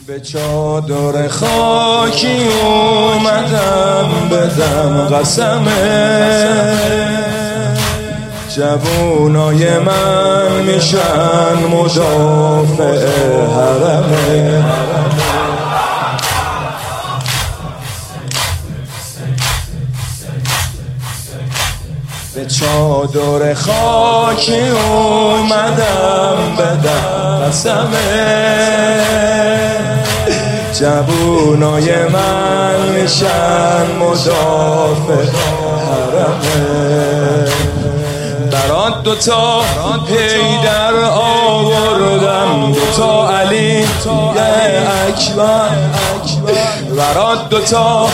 به چادر خاکی اومدم بدم قسمه، جوونای من میشن مدافع حرمه. به چادر خاکی اومدم بدم قسمه، جوونای من میشن مدافع حرمه. برات دوتا حیدر آوردم، دوتا علی یه اکبر، برات دوتا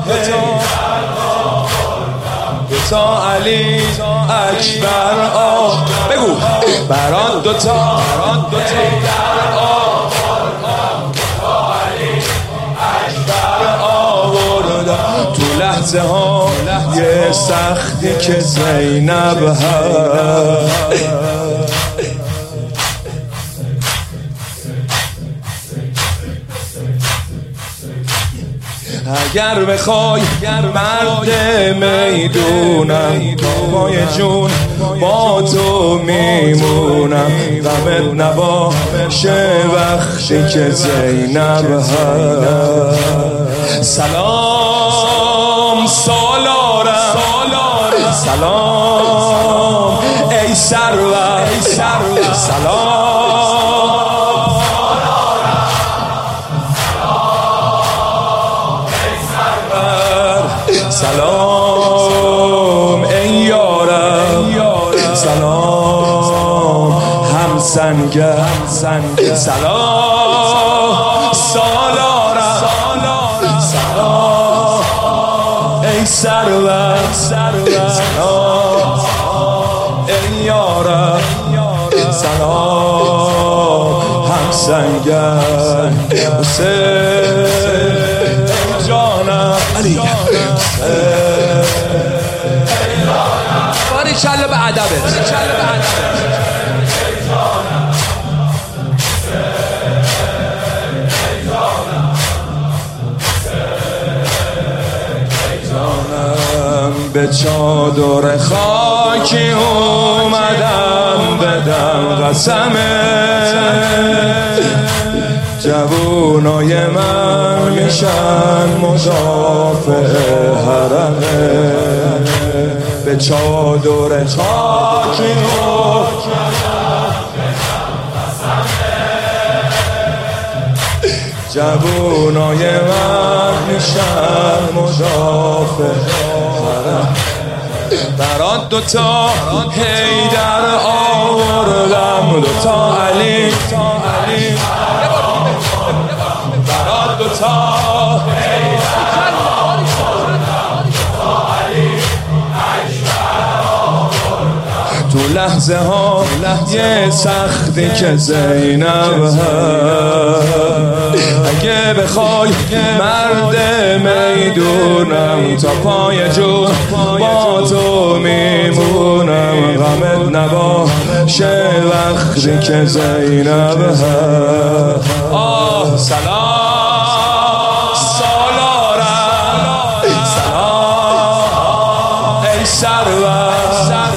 علی اکبر بگو، برات دوتا تو لحظه ها یه سختی که زینب هست. اگر بخوای مرد میدونم، تا پای جون با تو میمونم، غمت نباشه وقتی که زینب هست. سلام سالارم، سلام ای سرور، سلام سلام ای یارم، سلام همسنگر، سلام سالارم، سلام ای سرور، سلام ای یارم، سلام همسنگر. حسین جانم علی باری چله به ادبت، به چادر خاکی اومدم بدم قسمه، جوونای من میشن مدافع حرمه. به چادر خاکی جوونای من میشن مدافع حرمه. برات دوتا حیدر آوردم، دوتا علی برات دوتا تو لحظه ها یه سختی که زینب هست. اگه بخوای مرد میدونم، تا پای جون با تو میمونم، غمت نباشه وقتی که زینب هست. سلام سالارم، سلام ای سرور،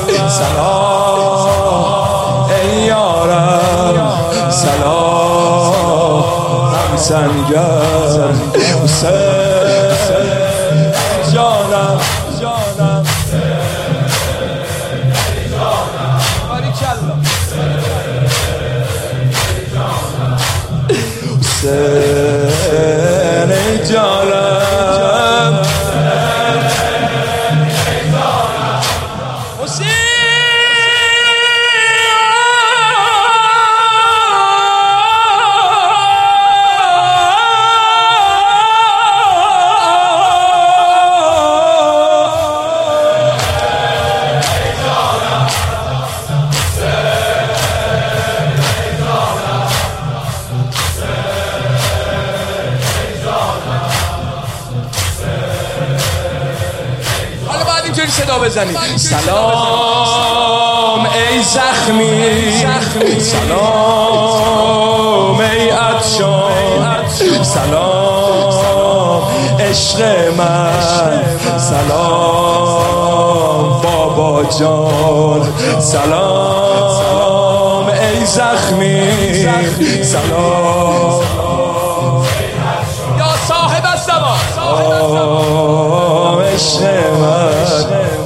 سلام ای یارم، سلام همسنگر. حسین جانم حسین جانم، صدا بزنید. سلام ای زخمی، سلام ای عطشان، سلام عشق من، سلام بابا جان، سلام ای زخمی، سلام یا صاحب الزمان، عشق من.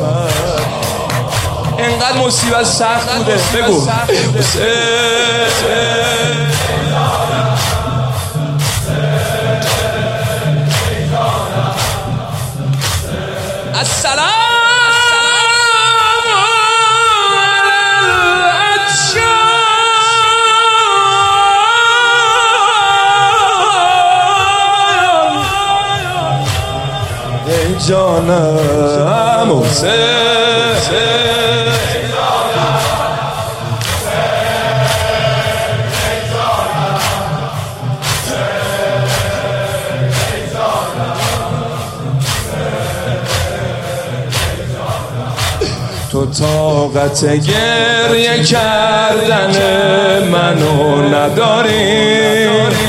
اینقدر مصیبت سخت بوده. بگو السلام ای جانم حسین، تو طاقت گریه کردن منو نداری،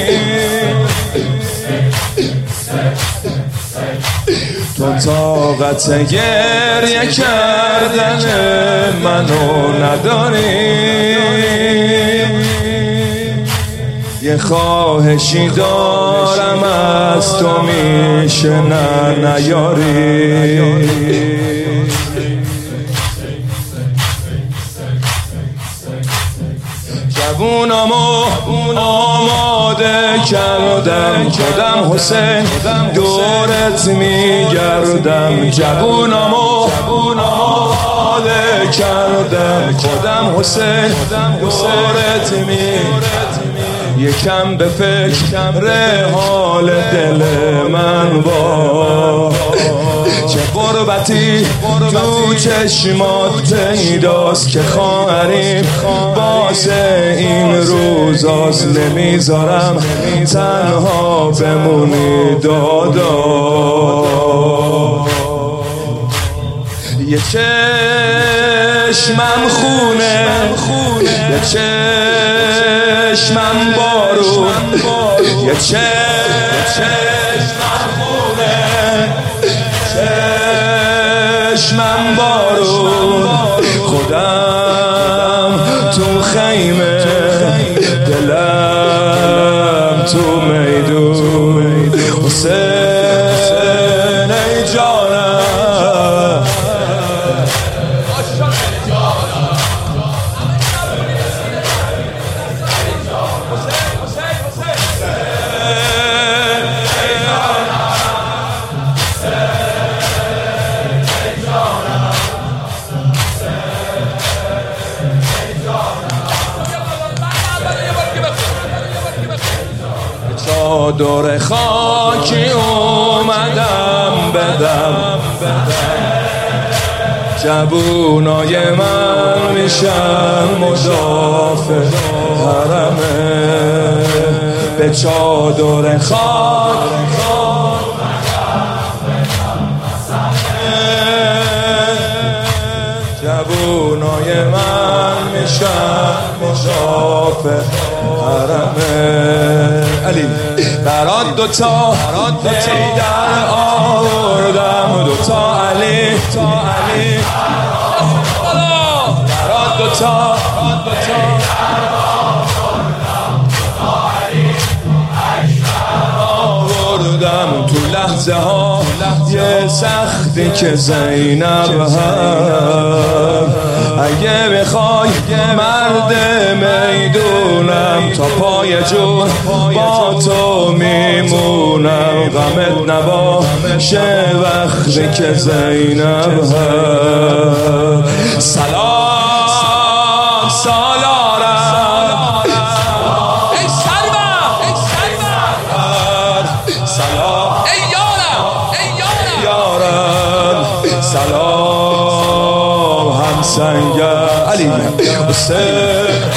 تو طاقت گریه کردن منو نداری. یه خواهشی دارم از تو، میشه نیاری. جوونامو آماده کردم، خودم حسین دورت میگردم. جوونامو آماده کردم، خودم حسین دورت میگردم. یکم به فکر حال دل من با، چه غربتی تو چشمات پیداست که خواهریم واسه این روزاست. نمیذارم تنها بمونی دادا. یه چشمم خونه، یه چشمم بارون، یه چشمم خونه، چشمم بارون. خودم تو خیمه، دلم تو میدون. حسین ای جانم، چادر خاکی اومدم بدم، جوونای من میشن مدافع حرمه. به چادر خاک جوونای من میشن مدافع حرمه. علی برات دوتا در آوردم، دوتا علی برات دوتا آوردم. تو لحظه ها یه سختی که زینب هم، اگه بخوای مرد میدونم تا پای جون با تو میمونم. غمت نباشه وقتی که زینب هم. سلام سالارم، ای سرور، سلام ای یارم، یارم، سلام همسنگر. علی حسین